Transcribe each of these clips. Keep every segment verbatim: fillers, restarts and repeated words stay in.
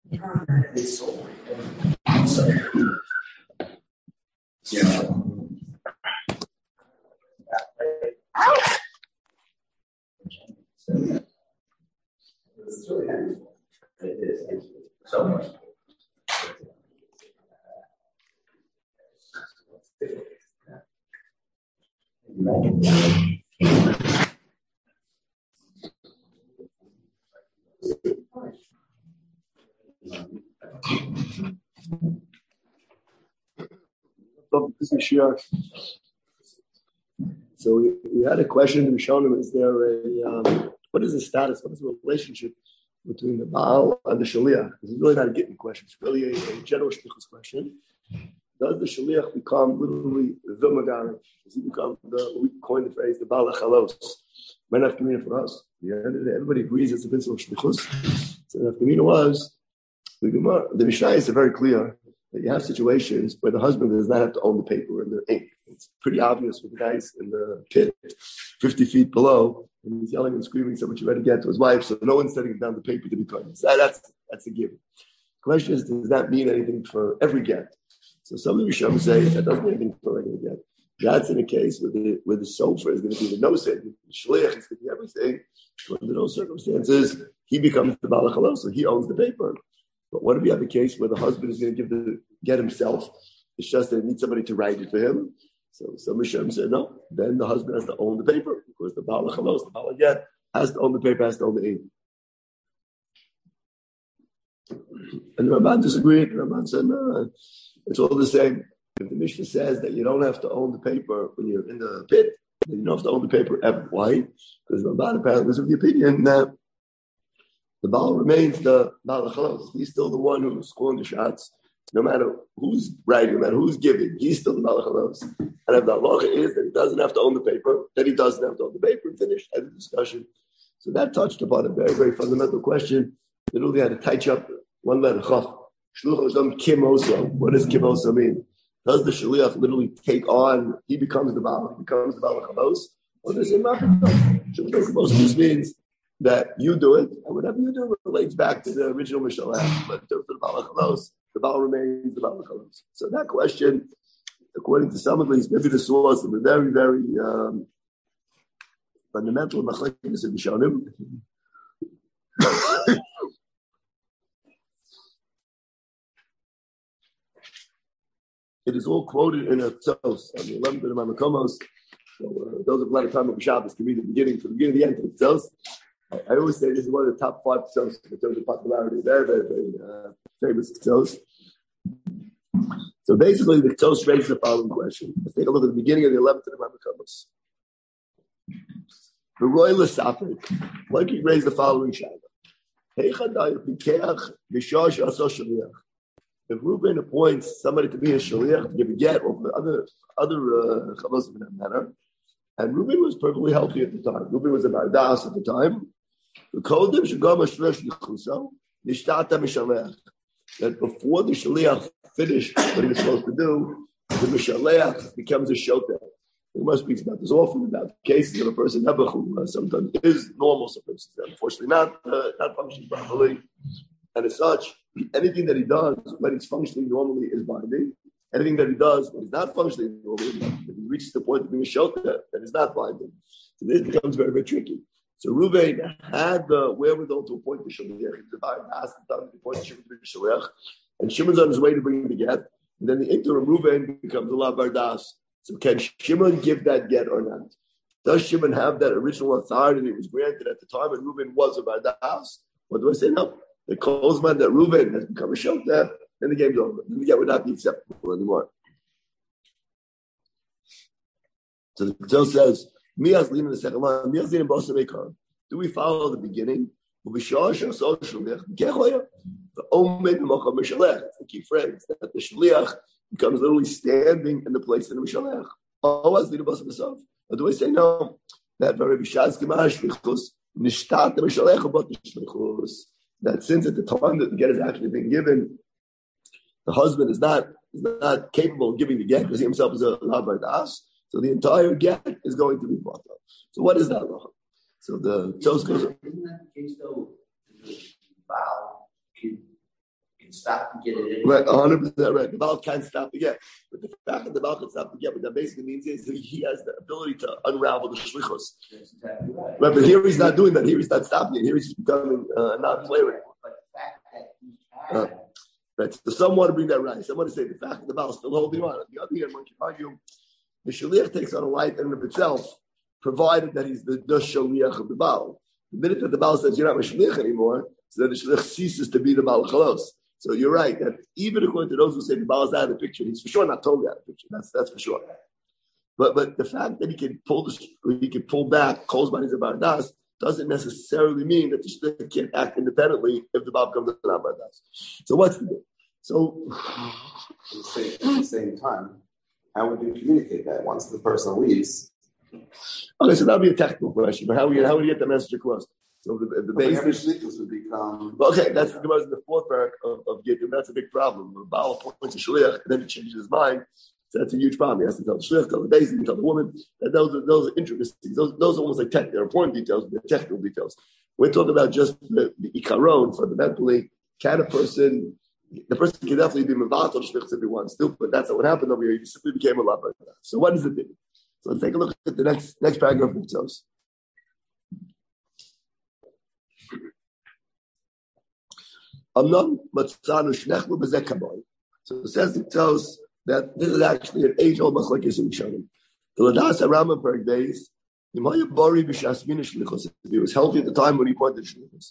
Yeah. It's really heavy. It is. It's so much. So we, we had a question in Rishonim, is there a, um, what is the status, what is the relationship between the Baal and the Shaliach? This is really not a getting question, it's really a, a general shlichus question. Does the Shaliach become literally the Magari? Does he become the, we coined the phrase, the Baal HaChalos? Might have community for us. Yeah, everybody agrees it's a principle of shlichus. So the Kamina was, the Mishnah is very clear that you have situations where the husband does not have to own the paper and the ink. It's pretty obvious with the guys in the pit, fifty feet below, and he's yelling and screaming so much you ready to get to his wife, so no one's setting down the paper to be cleansed. That, that's, that's a given. The question is, does that mean anything for every get? So some of the Rishonim say that doesn't mean anything for every get. That's in a case where the, where the sofer is going to be the no-sin, the shliach is going to be everything. So under those circumstances, he becomes the Baal HaChalos, so he owns the paper. But what if you have a case where the husband is going to give the get himself? It's just that he needs somebody to write it for him. So some Rishonim said, no, then the husband has to own the paper because the Baal HaChalos, the Baal HaGet, has to own the paper, has to own the ink. And the Ramban disagreed. The Ramban said, no, it's all the same. If the Mishnah says that you don't have to own the paper when you're in the pit, then you don't have to own the paper ever. Why? Because the Ramban apparently was of the opinion that the Baal remains the Baal HaChalos. He's still the one who's calling the shots. No matter who's writing, no matter who's giving, he's still the Baal HaChalos. And if the halacha is that he doesn't have to own the paper, then he doesn't have to own the paper. Finished. End of discussion. So that touched upon a very, very fundamental question. They really had to touch up one letter. Shluch Kim Oso. What does Kim Oso mean? Does the Shaliach literally take on, he becomes the Baal, he becomes the Baal HaChalos? Or does it not become? Shaliach HaChalos just means that you do it, and whatever you do relates back to the original Mishalach. But in terms of the Baal HaChalos, the Baal remains the Baal HaChalos. So that question, according to some at least, maybe the source of a very, very um, fundamental machlekes in Rishonim. It is all quoted in a tzos, on the eleventh of the Mamakomos. So uh, those of a lot of time of Shabbos can read the beginning from the beginning to the end of the tzos. I, I always say this is one of the top five tzos in terms of popularity. Very, very, very uh, famous tzos. So basically, the tzos raises the following question. Let's take a look at the beginning of the eleventh of the Mamakomos. The royal Safik, why can you raise the following shadow? If Reuben appoints somebody to be a shaliach to give a get, or for other other chavos in that matter, and Reuben was perfectly healthy at the time. Reuben was a bardas at the time. That before the shaliach finished what he was supposed to do, the mishaleach becomes a shotah. We must speak about this often about cases of a person who uh, sometimes is normal, sometimes unfortunately not uh, not functioning properly, and as such, anything that he does when he's functioning normally is binding. Anything that he does when he's not functioning normally, if he reaches the point of being a shotah, that is not binding. So this becomes very, very tricky. So Reuven had the wherewithal to appoint the shaliach. He was about to ask the time to appoint the shaliach, and Shimon's on his way to bring the get. And then the interim Reuven becomes a la bardas. So can Shimon give that get or not? Does Shimon have that original authority that was granted at the time when Reuven was a bardas? Or do I say no? The Kozman that Reuven has become a shotah, then the game's over. Then the get would not be acceptable anymore. So the Patel says, Mias Lina the second line, Mias Lina Bosa Mekar. Do we follow the beginning? The Omen Mocham Mishalech. It's the key phrase that the Shaliach becomes literally standing in the place of the Mishalech. Oh, as Lina Bosa Mesov. Or do I say no? That very Bishaz Gemash Shlichus, Nishtat the Mishalech about the Shlichus. That since at the time that the get is actually being given, the husband is not is not capable of giving the get because he himself is a lavar das. So the entire get is going to be brought up. So what is that law? So the Tos goes. Isn't that the case though? The Baal can stop to get it in. Right, one hundred percent right. The Baal can't stop to get. But the fact that the Baal can stop to get, what that basically means is that he has the ability to unravel the shlichus. That's exactly right. Right, but here he's not doing that. Here he's not stopping it. Here he's just becoming uh, not player. But the fact that he had. Uh, right. So some want to bring that right. Some want to say the fact that the Baal is still holding on. The other hand, one can argue the shaliach takes on a life in and of itself, provided that he's the, the shaliach of the Baal. The minute that the Baal says you're not a shaliach anymore, so then the shaliach ceases to be the Baal chalos. So you're right that even according to those who say the Baal is out of the picture, he's for sure not totally out of the picture. That's that's for sure. But but the fact that he can pull the he can pull back Kol's bodies of Bardas doesn't necessarily mean that the shliach can't act independently if the Baal comes to Bardas. So what's the so at the, same, at the same time, how would you communicate that once the person leaves? Okay, so that would be a technical question. But how would you, how would you get the message across? So the, the But every basis shlichus would become. well, okay, that's the in the fourth parak of, of Gittim. That's a big problem. The Baal appoints a shliach and then he changes his mind. So that's a huge problem. He has to tell the shliach, tell the basin, tell the woman. And those are those are intricacies. Those those are almost like tech. They're important details, but they're technical details. We're talking about just the, the ikaron fundamentally. Can a person? The person can definitely be mevatel the shlichus if he wants to, but that's not what happened over here. He simply became a lover. So what does it mean? So let's take a look at the next next paragraph of Mitzvos. So it says it tells that this is actually an age-old machlokes in Rishonim. The Ladas Rambam per days, if he was healthy at the time when he pointed shlichus.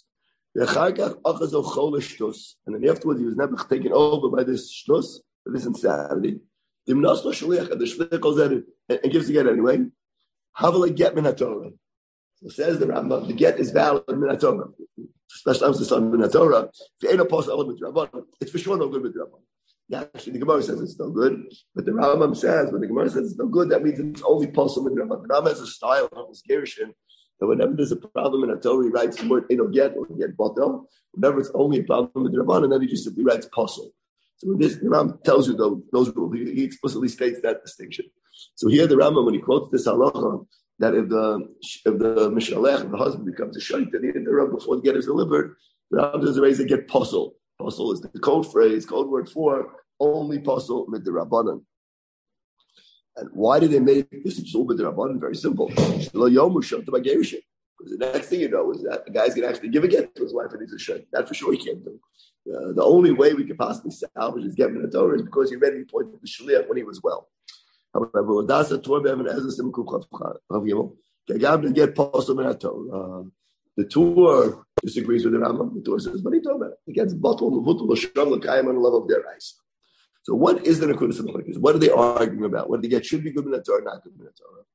And then afterwards he was never taken over by this shtus, by this insanity. The shliach goes at it and gives the get anyway. Havala get min haTorah. So says the Rambam, the get is valid min haTorah. Especially after the son min haTorah. If you ain't a possible with Rabban, it's for sure no good with Rabban. Yeah, actually the Gemara says it's no good, but the Rambam says when the Gemara says it's no good, that means it's only possible with Rabban. The Rambam has a style of his Gerushin that whenever there's a problem in a Torah, he writes the word ain't get or get batel. Whenever it's only a problem with Rabban, and then he just simply writes possible. So when this, the Rambam tells you those, those rules, he, he explicitly states that distinction. So here the Rambam, when he quotes this halacha, that if the if the mishalech, if the husband becomes a shait, then he in the Rambam before the get is delivered, the Rambam does raise a get posel. Posel is the code phrase, code word for only posel with the Rabbanan. And why did they make this psul with the Rabbanan? Very simple. Because the next thing you know is that the guy's going to actually give a get to his wife and he's a shait. That for sure he can't do. Uh, the only way we could possibly salvage his get in the Torah is because he already pointed the shliach when he was well. However, that's a Torah be'emen as a simple get possible in Torah. The Torah disagrees with the Rambam. The Torah says, but he told me it gets bottled levutul l'shram l'kayim on the level of their eyes. So what is the nekudas of machlokes? What are they arguing about? What do they get? Should be good in the Torah, not good in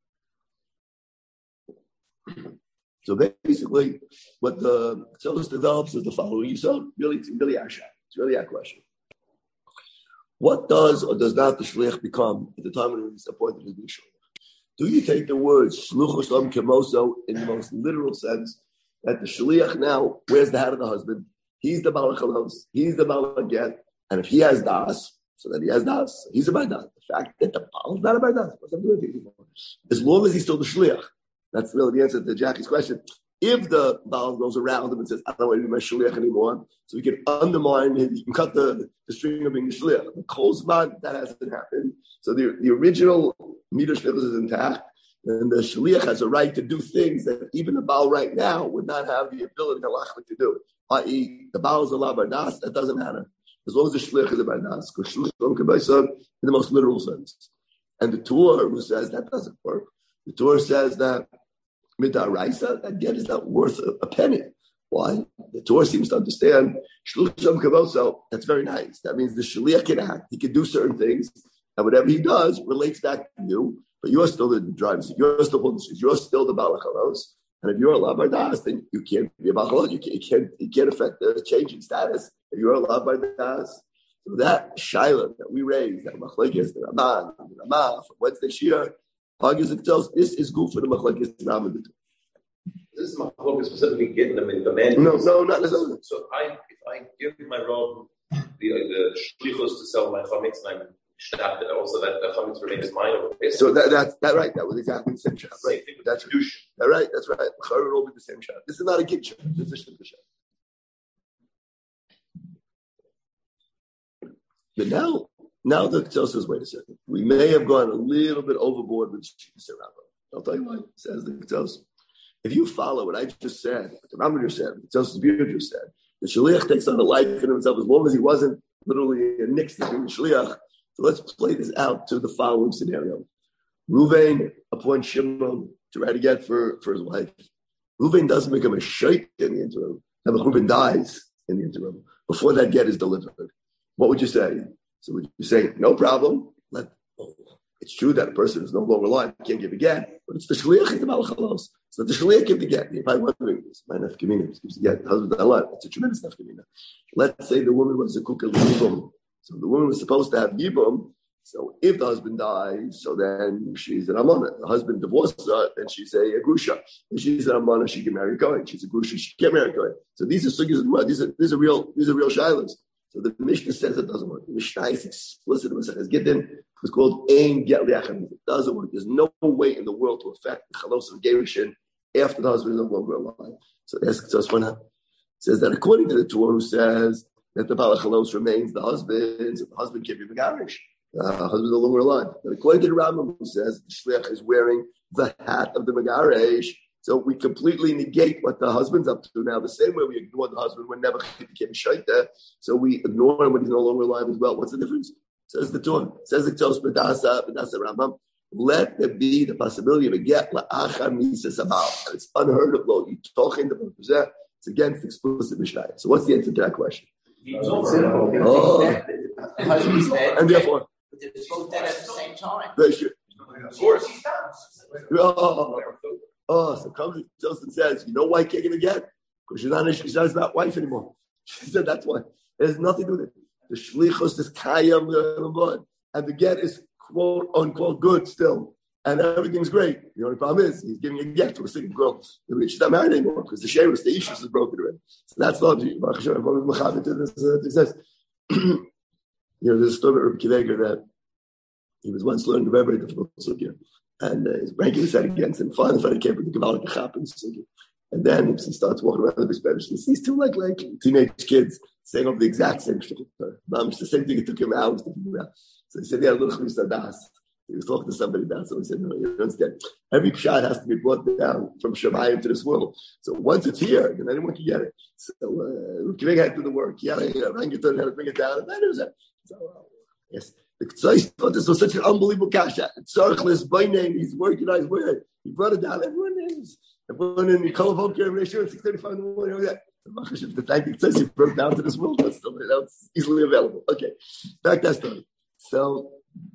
the Torah. So basically, what the Tzolus develops is the following. You saw really, it's really our shot. It's really our question. What does or does not the shliach become at the time when he's appointed to be shliach? Do you take the words shluch shalom kemoso in the most literal sense that the shliach now wears the hat of the husband? He's the baal chalos. He's the baal get, and if he has das, so then he has das. He's a baidas. The fact that the baal is not a baidas, as long as he's still the shliach. That's really the answer to Jackie's question. If the Baal goes around him and says, I don't want to be my shliach anymore, so we can undermine him, you can cut the, the string of being the shliach. The Kolzman, that hasn't happened. So the, the original meter shliach is intact, and the shliach has a right to do things that even the Baal right now would not have the ability to do. that is, the Baal is a la bardas, that doesn't matter. As long as the shliach is a bardas, because shliach in the most literal sense. And the Torah who says that doesn't work. The Torah says that midaraisa, that get is not worth a, a penny. Why? The Torah seems to understand that's very nice. That means the shliach can act. He can do certain things, and whatever he does relates back to you. But you're still the driver. You're still holding the shoes. You're still the balachalos. And if you're a labardas, then you can't be a balachalos. You can't, you can't. You can't affect the change in status. If you're a labardas, so that shaila that we raised, that machlekes, the Raman, the Ramah from Wednesday Shir, argues it tells this is good for the machlekes Raman. This is machlokes specifically getting them in the men. No, no, not necessarily. So I, if I give my robe the the shlichus to sell my chametz, and I'm shtat that also that the chametz remains mine. So that that's that right. That was exactly the same shot. Right. That's right. That right. That's right. Chayur will be the same shot. This is not a git shot. This is a shlichus shot. But now, now the Ketzel says, wait a second. We may have gone a little bit overboard with Shisa Rambam. I'll tell you why, says the Ketzel. If you follow what I just said, what the Rambam just said, what the Ketzel just said, the Shaliach takes on a life in himself as long as he wasn't literally a nix between the Shaliach. So let's play this out to the following scenario. Ruvain appoints Shimon to try to get for, for his wife. Ruvain doesn't become a sheikh in the interim. Now, Ruvain dies in the interim before that get is delivered. What would you say? So would you say, no problem? Let, oh, it's true that a person is no longer alive, can't give a get, but it's the shliach, the malachalos. So the shliach give the get. You're probably wondering, this my nefkamina gives the get, husband alive. It's a tremendous nefkamina. Let's say the woman was a kukal yibum. So the woman was supposed to have yibum. So if the husband dies, so then she's an amana. The husband divorces her, then she's a, a grusha. If she's an amana, she can marry a kohen. She's a grusha, she can't marry a kohen. So these are sugyas of the these are these are real these are real shilas. So the Mishnah says it doesn't work. The Mishnah is explicit. It Gittin was called Ein Get Liachem. It doesn't work. There's no way in the world to affect the chalos of gerushin after the husband is no longer alive. So ask us one. It says that according to the Torah, who says that the bala chalos remains the husband, so the husband can't be megarish. The uh, husband is no longer alive. But according to the Rambam, who says the shliach is wearing the hat of the megarish, so we completely negate what the husband's up to now. The same way we ignore the husband when never became a shaita, so we ignore him when he's no longer alive as well. What's the difference? Says the Torah. Says the Tos B'dasa B'dasa Rambam. Let there be the possibility of a get la'achar misa sabal. It's unheard of. Lo yitochen the b'zeh. It's against explicit Mishnah. So what's the answer to that question? Oh, and therefore, They're both dead at the same time. Very sure. Of course. Oh. Oh, so comes Joseph says, you know why can't get again? Because she's not, she's not his wife anymore. She said that's why. It has nothing to do with it. The shlichus is kayam, and the get is quote unquote good still, and everything's great. The only problem is he's giving a get to a single girl. She's not married anymore because the sheirus, the issues is broken already. So that's not it says. You know, there's a story of Rabbi Kiveger that he was once learning a very, very difficult sugya. And uh, his ranking was set against him. Finally, finally came with the Gavaldik Chapin. And then he starts walking around the Spanish. He sees two like, like teenage kids saying over the exact same shit. It's the same thing. It took him hours to figure out. So he said, yeah, look, Mister Das. He was talking to somebody down. So he said, no, you don't understand. Every pshat has to be brought down from Shemayim to this world. So once it's here, then anyone can get it. So uh, Kivig had to do the work. He had to bring it down. And then it was that. So, uh, yes. The Ktsois thought this was such an unbelievable kasha. Tzarchlis by name, he's working on his word. He brought it down. Everyone is. Everyone in the Kol Hoker ratio at six thirty-five in the morning. Oh, yeah. The fact that Ktsois he broke down to this world, that's still that's easily available. Okay. Back to that story. So,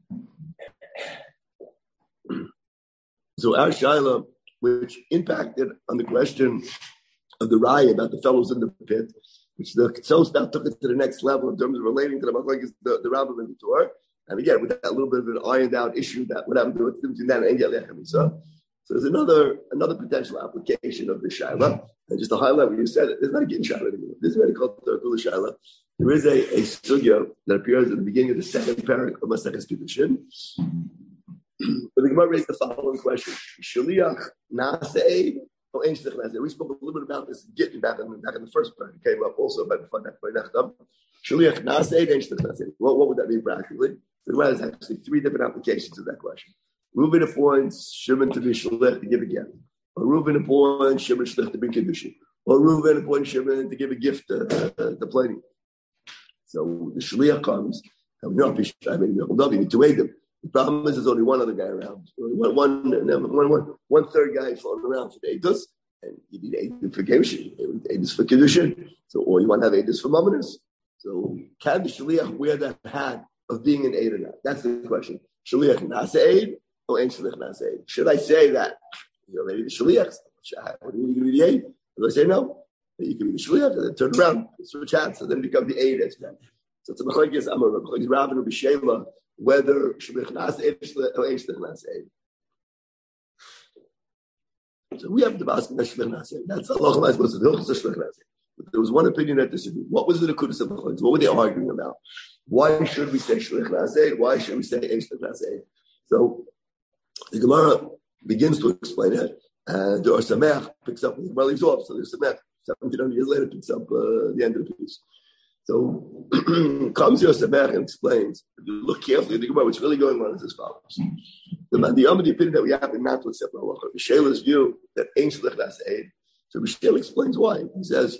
so our Shaila, which impacted on the question of the Raya about the fellows in the pit, which the Ktsos now took it to the next level in terms of relating to the Machlokes, the, the Rambam and the Torah. And again, with that little bit of an ironed out issue that what happened to what's between that and Engel Lechamisa. So there's another another potential application of the Shaila. And just to highlight what you said, there's not a Gin Shaila anymore. This is already called the Shaila. There is a, a sugya that appears at the beginning of the second parak of Maseches Kiddushin. But the Gemara raised the following question: Shaliach Nasei or Ein Shliach Nasei? We spoke a little bit about this getting back in, back in the first part. It came up also by the by Nachdam. Shaliach Nasei, Ein Shliach Nasei. What what would that mean practically? The Gemara has actually three different applications of that question. Reuben appoints Shimon to be Shaliach to give a gift. Or Reuben appoints Shimon Shliach to bring Kiddushin. Or Reuben appoints Shimon to give a gift to the planning. So the Shaliach comes, and we don't I mean, you need to aid them. The problem is there's only one other guy around. One, one, one, one, one third guy floating around for the Eidos, and you need Eidos for Kiddushin, Eidos for Kiddushin. So, or you want to have Eidos for Mamonos. So, can the Shaliach wear that hat of being an Eid or not? That's the question. Shaliach Nasa Eid or Ein Shaliach Nasa Eid? Should I say that you're already the Shaliach? What are you going to be the Eid? If I say no, then you can be the Shaliach and then turn around, switch hats, and then become the Eid. So it's a Machlokes Amar, Machlokes Rav and Rabbi Shela, whether Shaliach Nasa Eid or Ein Shaliach Nasa Eid. So we have the basket of Shaliach Nasa Eid. That's Allah was supposed to do. Shaliach Nasa Eid. But there was one opinion that disagreed. What was the Nekudas of Machlokes? What were they arguing about? Why should we say Shaliach Nasa Eid? Why should we say Ein Shaliach Nasa Eid? So the Gemara begins to explain it, and the Or Sameach picks up, the Gemara leaves off, so there's Sameach, seventeen hundred years later, picks up uh, the end of the piece. So comes Yosef and explains. If you look carefully at the Gemara, what's really going on is as follows. The the Amid opinion that we have in not to accept halacha. Mishela's view that ain't shlich das aid. So Mishel explains why. He says,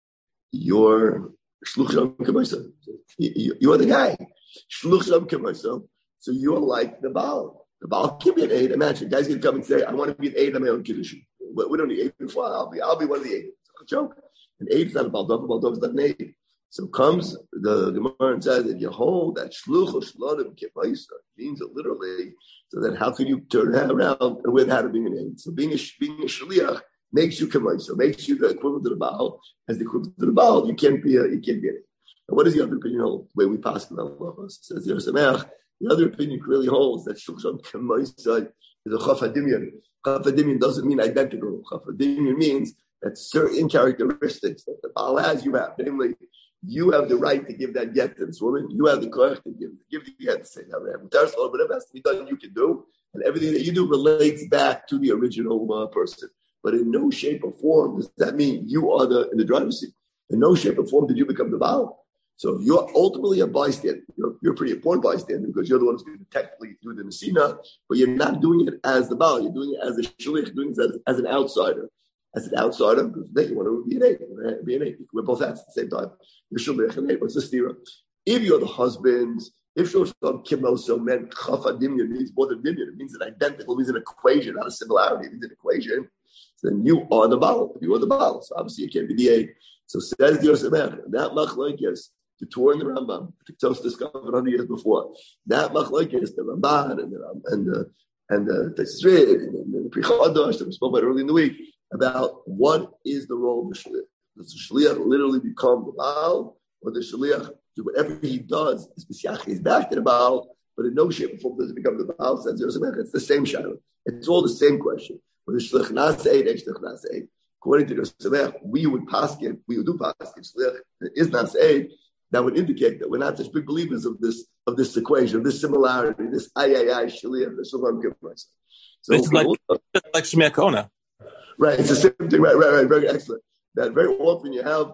"You're shluch shalom k'moisa. You're the guy. Shluch shalom k'moisa. So you're like the Baal. The Baal can be an aid. Imagine guys can come and say, "I want to be an aid on my own condition. We don't need aid before. I'll be. I'll be one of the aid." It's a joke. An aid is not a Baal dog. A Baal dog is not an aid. So comes the Gemara and says that you hold that shluch or shlodim k'moisa means it literally. So then, how can you turn that around and with how to be an aid? So being a being a shliach makes you k'moisa, makes you the equivalent to the Baal. As the equivalent to the Baal, you can't be a you can't be an aid. Now, what is the other opinion hold? The way we pass it on says the Yosemach. The other opinion clearly holds that shluch k'moisa is a chaf hadimyan. Chaf hadimyan doesn't mean identical. Chaf hadimyan means that certain characteristics that the Baal has, you have, namely. You have the right to give that get to this woman. You have the courage to give, give the get to say that. Whatever has to be done, you can do. And everything that you do relates back to the original uh, person. But in no shape or form does that mean you are the in the driver's seat. In no shape or form did you become the Baal. So you're ultimately a bystander. You're, you're a pretty important bystander because you're the one who's going to technically do the Messina, but you're not doing it as the Baal. You're doing it as a shlich, you're doing it as, as an outsider. As an outsider, because then you want to be an aid. Be an aid. We're both at the same time. You're shlich and aid. What's the stira? If you're the husband, if you're kimoso meant chafa dimyon means more than dimyon, it means an identical, it means an equation, not a similarity, it means an equation. So then you are the Baal. You are the Baal. So obviously you can't be the aid. So says the Yosef, that machlokes, the Torah and the Rambam, the Tos discovered one hundred years before. That machlokes, the Ramban and the and the and the Tesrid and the Pri Chodosh that we spoke about early in the week. About what is the role of the shliach. Does the shliach literally become the Baal, or the shliach, do whatever he does, is back to the Baal, but in no shape or form does it become the Baal? Says it's the same shadow. It's all the same question. Whether shliach naseid, shliach naseid. According to the Yosef, we would paskin, we would do paskin, shliach is naseid. That would indicate that we're not such big believers of this of this equation, of this similarity, this ayayay shliach, the shalom kibbutz. So it's like like Shmei Kona. Right, it's the same thing. Right, right, right. Very excellent. That very often you have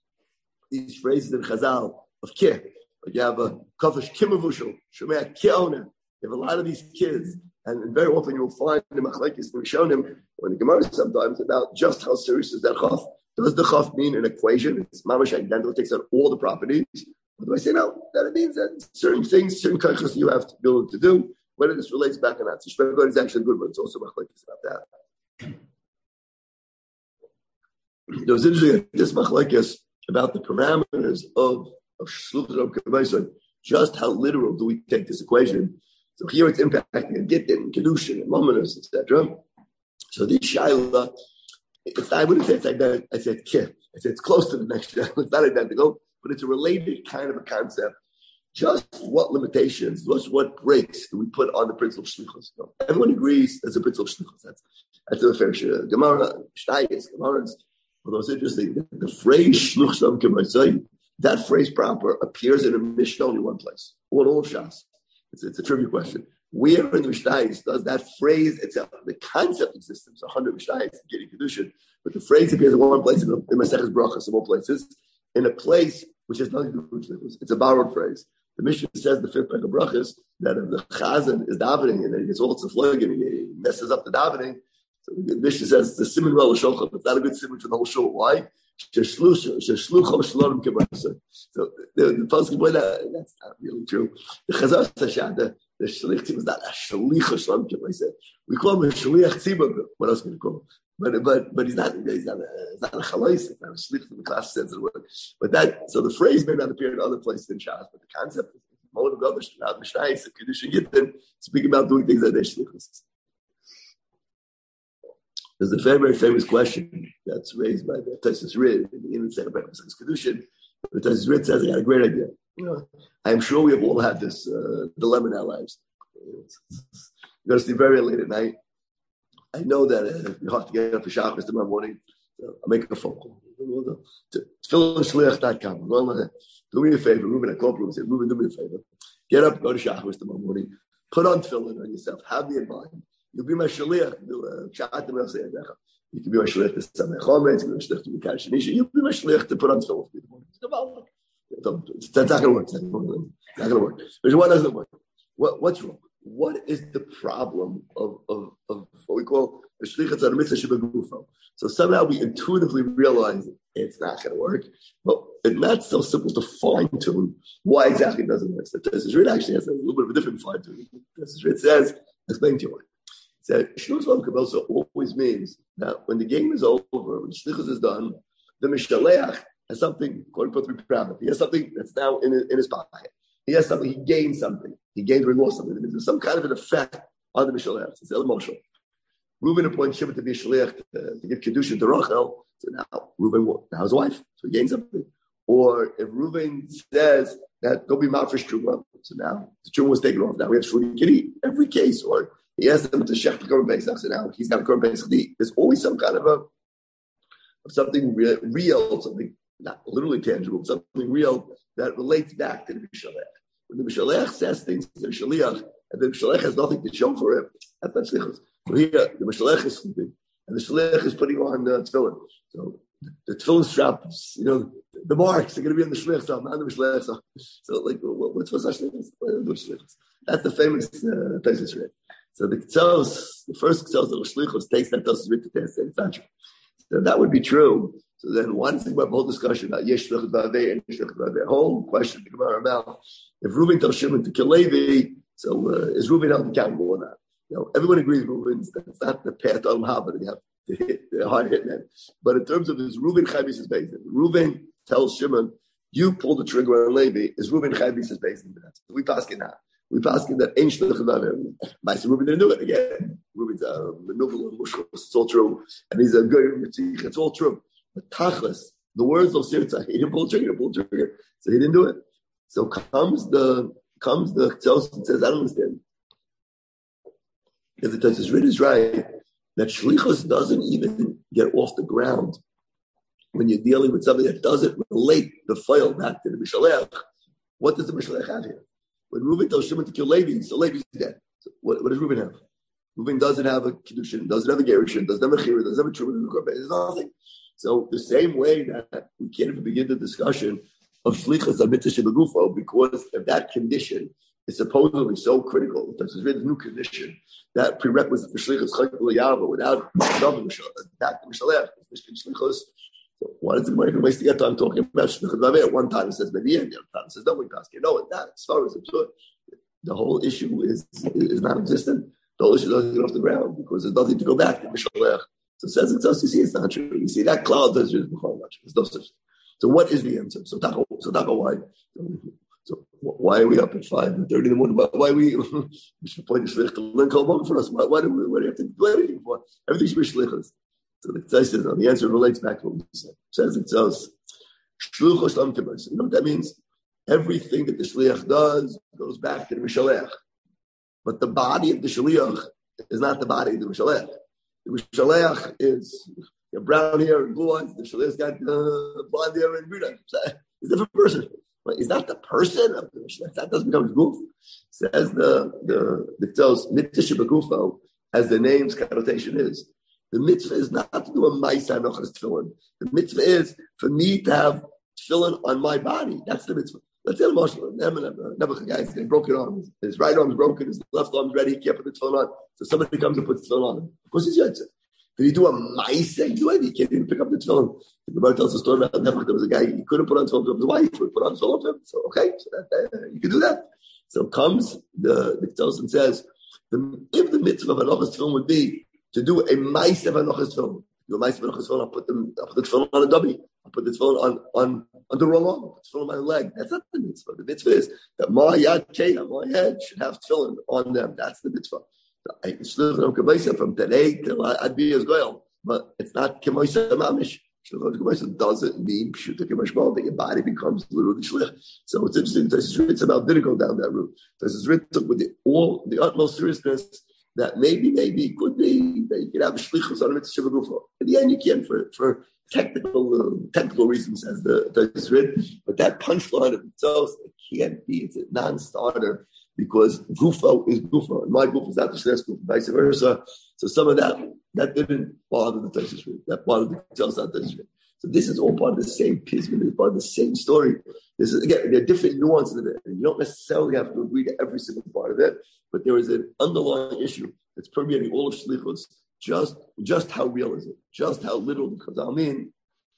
these phrases in Chazal of keh. Like you have a kafish kimavushal, shemei keona. You have a lot of these kids, and very often you will find the machlekes and Rishonim when the Gemara sometimes about just how serious is that chaf. Does the chaf mean an equation? It's mamash identical. It takes out all the properties. Or do I say no? That it means that certain things, certain kachas you have to be able to do. Whether this relates back or not. So Shpegod is actually good, but it's also machlekes about that. There was interesting this machlekes about the parameters of of shluchim k'moisa. Just how literal do we take this equation? So here it's impacting a gittin, kedushin, and mominus, et cetera. So this shaila, it's I wouldn't say it's identical. I said kif. I said it's close to the next shaila. It's not identical, but it's a related kind of a concept. Just what limitations, just what breaks do we put on the principle of shlichus? You know, everyone agrees there's a principle of shlichus. That's that's a fair share. Gemara, Shtayis, Gemaras. Although it's interesting, the, the phrase shluch shalom k'moisai, that phrase proper appears in a Mishnah only one place, or all of Shas. It's, it's a trivia question. Where in the Mishnayos does that phrase itself, the concept exists? There's a hundred Mishnayos getting kedushin, but the phrase appears in one place in, the, in Maseches Brachos, of all places, in a place which has nothing to do with shlichus. It's a borrowed phrase. The Mishnah says the fifth parak of Brachos that if the chazan is davening and then he gets all tzeflug and he messes up the davening. So the Mishnah says it's a simon rel shulchan. It's not a good simon for the whole shul. Why? So the, the Pasuk boy, that, that's not really true. The Chazar Sashad, the, the Shlich Tzibah is not a Shlich Shalom Kibbutz. I said we call him a Shlich Tzibah. What else can we call him? But but but he's not he's not a, he's not a Chalais. It's not a Shlich in the class sense of the word. But that so the phrase may not appear in other places in Shas, but the concept is Mode of God Mishnayos Kedushin Gittin speaking about doing things that they're Shlichus. There's a very, very famous question that's raised by the Tosfos Rid in the Inyan Second Parak Kedushin. The Tosfos Rid says, I got a great idea. You know, I'm sure we have all had this uh, dilemma in our lives. You go to sleep very late at night. I know that uh, you have to get up for Shabbos tomorrow morning. So I'll make a phone call. To fill shliach dot com. Do me a favor, Ruben. I called Ruben and said, Ruben, do me a favor. Get up, go to Shabbos tomorrow morning. Put on tefillin on yourself. Have me in mind. You'll be my shaliach. You can be my shaliach to Samech Chometz. You can be my shaliach to Mikash Shanisha. You'll be my shaliach to put on tefillin. don't, that's not going to work. It's not going to work. But what doesn't work? What, what's wrong? What is the problem of, of, of what we call the shlichus on a mitzvah shebegufo? So somehow we intuitively realize it's not going to work, but it's not so simple to fine tune why exactly it doesn't work. So Tosfos Rid actually has a little bit of a different fine tuning. Tosfos Rid says, explain to you why. It says shlichus on kabbalah always means that when the game is over, when shlichus is done, the mishaleach has something quote unquote to be proud of. He has something that's now in his, in his pocket. He has something. He gained something. He gained or he lost something. There's some kind of an effect on the mishaleach. It's emotional. Reuben appoints Shimon to be a shliach to, to give kedusha to Rachel. So now Reuben now has a wife, so he gains something. Or if Reuben says that don't be mafresh truma, so now the truma was taken off. Now we have shuli kiri every case. Or he asked them to shech the korban pesach, so now he's got a korban pesach. There's always some kind of a of something real, real, something not literally tangible, something real that relates back to the mishalech. When the mishalech says things to the shaliach, and the mishalech has nothing to show for it, that's not shlichus. So here, the mishalech is sleeping, and the shaliach is putting on uh, tefillin. So the tefillin straps, you know, the marks are going to be on the shaliach stuff, not the mishalech stuff. So, like, what, what's what's shlichus? That's the famous uh, Tosfos Rid. So the Ktsos, the first Ktsos of the shlichus takes that Tosfos Rid to test it. It's not true. So that would be true. So then one thing about the whole discussion about yesh shlichus ba'avei and yesh shlichus ba'avei, whole question to Gemara about if Reuben tells Shimon to kill Levi, so uh, is Reuben held accountable or not? You know, everyone agrees Reuben's that's not the path to Al-Mahaba that you have to hit the hard hit man. But in terms of his Reuben Chaybis is based. Reuben tells Shimon, you pull the trigger on Levi, is Reuben Chaybis is based in that. So we pass it now. We pass it that ain't shlichus ba'avei. By so Reuben didn't do it again. Reuben's a maneuver and mushros. It's all true. And he's a good it's all true. But tachlis, the words of Sirta, he didn't pull the trigger, he didn't pull the trigger. So he didn't do it. So comes the comes the Ktsos and says, I don't understand. If the Tosfos Rid is right, that shlichus doesn't even get off the ground when you're dealing with something that doesn't relate the file back to the mishalech. What does the mishalech have here? When Reuben tells Shimon to kill Levi, so Levi's dead. So what, what does Reuben have? Reuben doesn't have a kiddushin, doesn't have a gerushin, doesn't have a chira, doesn't have a truma, there's nothing. So the same way that we can't even begin the discussion of shlichus on mitzvah shebegufo, because if that condition is supposedly so critical, there's a new condition, that prerequisite for shlichus chayk l'yava without that mishalech, shlichus. So why does the American waste to get time talking about shlichus ba'avei? At one time it says maybe, and the other time it says no, we pass it. No, that as far as absurd. The whole issue is is non-existent. The whole issue doesn't get off the ground because there's nothing to go back to mishalech. So it says it's us. You see, it's not true. You see that cloud does just before much. There's no such. So what is the answer? So Taka, so Taka, why? So why are we up at five and thirty in the morning? Why, why are we? We should point the shlich to Lincoln for us. Why, why do we? Why do you have to do anything for? Everything should be shlichus. So the Ktsos says, no, the answer relates back to what we said. It says it says shluchos lam kibos. You know what that means? Everything that the shliach does goes back to the mishalech, but the body of the shliach is not the body of the mishalech. The Mishalech is brown hair and blue eyes. The Mishalech's got uh, blonde hair and green eyes. He's a different person. But is that the person of the Mishalech? That doesn't become his goof. Says the the the Ktsos mitzvah shebegufo, as the name's connotation is. The mitzvah is not to do a ma'aseh hanochas tefillin. The mitzvah is for me to have tefillin on my body. That's the mitzvah. Let's say the Moshe, Nebuchadnezzar, guy's got broken arms. His right arm's broken, his left arm's ready, he can't put the tefillin on. So somebody comes and puts the tefillin on him. Of course he's Yotze. Did he do a ma'aseh? Do it? He can't even pick up the tefillin. The Gemara tells a story about Nebuchadnezzar. There was a guy, he couldn't put on tefillin to his wife, he put on tefillin to him. So, okay, so that, uh, you can do that. So comes the, the Ktsos and says, the, if the mitzvah of hanochas tefillin would be to do a ma'aseh of hanochas tefillin, do a ma'aseh of hanochas tefillin, I'll put, them, I'll put the tefillin on a dummy. I'll put the tefillin on, on, on the wrong arm. I'll put the tefillin on my leg. That's not the mitzvah. The mitzvah is that my yad keya, my head, should have tefillin on them. That's the mitzvah. I can shlichus kamoisa from today till I'd be as goyal, but it's not kamoisa mamish. Shlichus kamoisa doesn't mean pshuta kamashmal that your body becomes literally shlich. So it's interesting. Tosfos Rid somehow didn't go down that route. Tosfos Rid took with the, all the utmost seriousness that maybe, maybe, could be that you could have a shlichus on a mitzvah shebegufo. In the end, you can for for technical uh, technical reasons, as the Tosfos Rid, but that punchline of itself, it can't be. It's a non-starter because gufo is gufo, and my gufo is not the shlichus gufo, vice versa. So some of that that didn't bother the Tosfos Rid. That bothered the Ktsos, not Tosfos Rid. So this is all part of the same piece, it's part of the same story. This is, again, there are different nuances of it. You don't necessarily have to agree to every single part of it, but there is an underlying issue that's permeating all of Shlichus. Just, just how real is it? Just how little? Because I mean,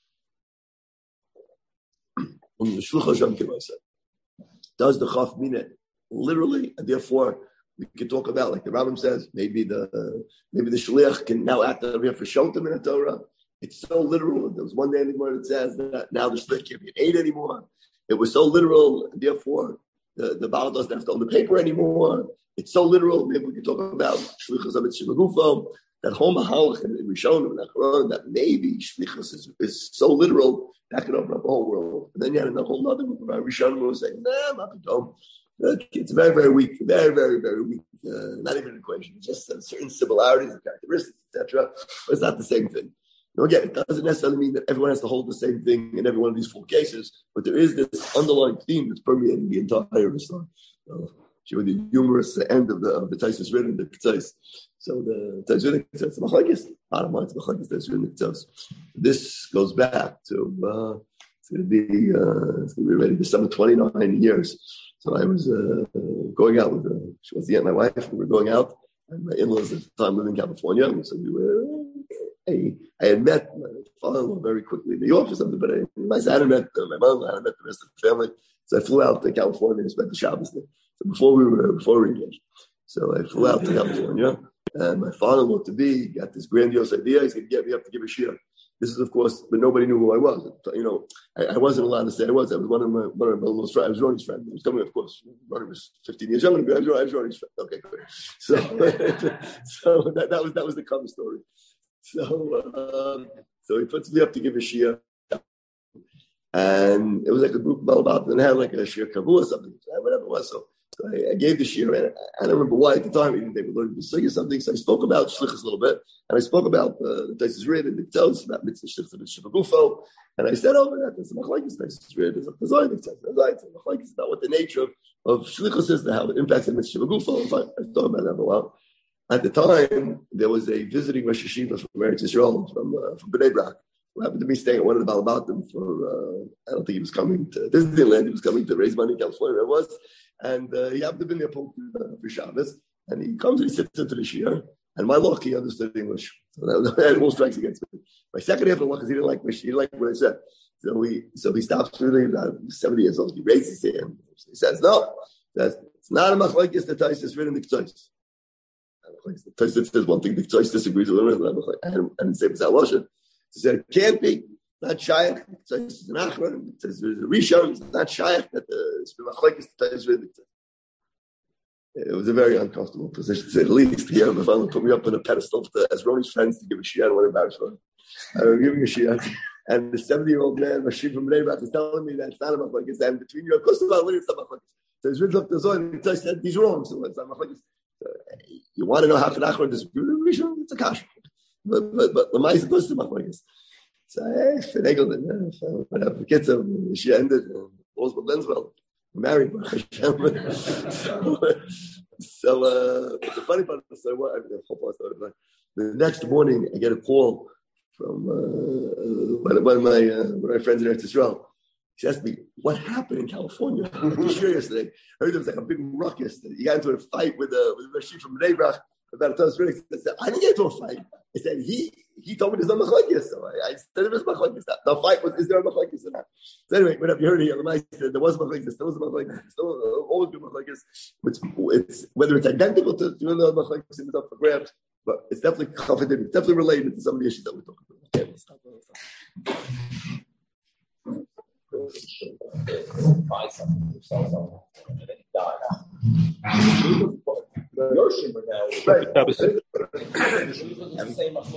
when the Shluch Hashem said, does the Chaf mean it literally? And therefore, we can talk about, like the Rambam says, maybe the uh, maybe the Shliach can now act over here for Shotim in the Torah. It's so literal. There was one day anymore that says that now the Shliach can't be an aid anymore. It was so literal, and therefore the, the Baal doesn't have to own the paper anymore. It's so literal. Maybe we can talk about Shlichus of Shemagufo, that whole Mahalach and Rishonim and Acharon, that maybe Shlichus is, is so literal that could open up the whole world. And then you had a whole other group of Rishonim who was saying, nah, not at all. It's very, very weak, very, very, very weak. Uh, not even an equation, just uh, certain similarities and characteristics, et cetera. But it's not the same thing. Now, again, it doesn't necessarily mean that everyone has to hold the same thing in every one of these four cases, but there is this underlying theme that's permeating the entire Islam. So, with the humorous end of the of the Taisus written the Ketzos. So the Taisus written the Ketzos, Machlokes. Bottom line, it's Machlokes Taisus written the Ketzos. This goes back to uh, it's going to be uh, it's going to be ready December twenty-nine years. So I was uh, going out with uh, she was the aunt, my wife. We were going out, and my in-laws at the time lived in California. So we were. I, I had met my father-in-law very quickly in New York or something, but I, I hadn't met uh, my mom. I hadn't met the rest of the family. So I flew out to California and spent the Shabbos there. So before we were before we were engaged, so I flew out to California, and my father-in-law to be got this grandiose idea. He's going to get me up to give a shiur. This is, of course, but nobody knew who I was. You know, I, I wasn't allowed to say I was. I was one of my one of my most friends. I was Ronnie's friend. He was coming, of course. Ronnie was fifteen years younger than me. I was, I was Ronnie's friend. Okay, good. So, so that, that was that was the cover story. So, um, so he puts me up to give a shiur. And it was like a group of Balabats, and I had like a shiur kavu or something, whatever it was. So, so I, I gave the shiur, and I don't remember why at the time. Even they were learning to sing or something. So I spoke about shlichus a little bit, and I spoke about uh, the Taisus Rid and the Ketzos, about mitzvah shlichus and shivagufo, and I said over that there's a machlokes Taisus Rid, there's a chazoy Ketzos, there's a machlokes about what the nature of, of shlichus is, how it impacts the mitzvah shivagufo. I thought about that for a while. At the time, there was a visiting Rosh Hashiva from Eretz Yisrael, from uh, from Bnei Brak, who happened to be staying at one of the Balabatim for, uh, I don't think he was coming to Disneyland, he was coming to raise money in California, it was, and uh, he happened to be in the Apo for Shabbos, and he comes and he sits into the shiur, and my luck, he understood English, so that, that all strikes against me. My second half of luck is he didn't like me, he didn't like what I said, so he so he stops reading, about seventy years old, he raises his hand, he says, no, that's, it's not a machlokes the Taisus written the Ketzos. The Taisus says one thing, the Ketzos disagrees with him, and and same as Halosha. He said, it can't be, not shaykh. It's an achron, it's a rishon, it's not shaykh, that the machlokes the Taisus written the Ketzos. It was a very uncomfortable position, to say the least. Here, my father put me up on a pedestal to, as Ronnie's friends to give a shiur. I don't want to embarrass him. I was giving a shiur. And the seventy-year-old man, Mashim from Bnei Brak, was telling me that it's not a machlokes, and between you, of course, it's not a machlokes. So he's written up the Zohar, and he said, he's wrong, so it's not machlokes. So, you want to know how can Achron disagree with Rishon? It's a kash. But but but the mice supposed to machlokes. So hey, finagled it. Whatever. The kids, she ended. Oswald Lenswell married. so, so uh, the funny part of the story, what I mean, the next morning I get a call from uh, one, one of my uh, one of my friends in Eretz Yisrael. She asked me, what happened in California? At the shiur yesterday. I heard there was like a big ruckus. He got into a fight with a with a Rashi from Bnei Brak about a Taisus Rid. I said, I didn't get into a fight. I said, he he told me there's no machlokes. So I, I said, there's machlokes. The fight was, is there a machlokes or not? So anyway, whatever you heard here, the said there was a machlokes, there was a machlokes, there still always be machlokes. It's, it's whether it's identical to the other machlokes, it's up for grabs, but it's definitely confident. It's definitely related to some of the issues that we're talking about. Okay, we'll stop. We'll stop. Buy something, sell something, and then die. Your shimmer now. Right. Same